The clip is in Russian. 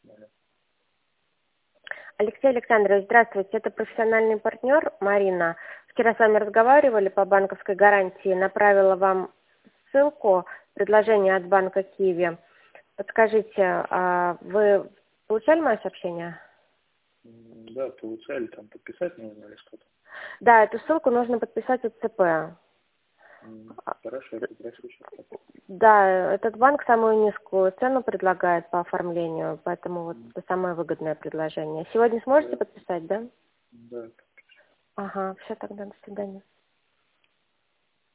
Алексей Александрович, здравствуйте. Это профессиональный партнер Марина. Вчера с вами разговаривали по банковской гарантии. Направила вам ссылку, предложение от банка Киви. Подскажите, вы получали мое сообщение? Да, получали, там подписать нужно или что-то? Да, эту ссылку нужно подписать от ЦП. Хорошо, я попрошу сейчас. Да, этот банк самую низкую цену предлагает по оформлению, поэтому вот это самое выгодное предложение. Сегодня сможете подписать, да? Да. Ага, все тогда, до свидания.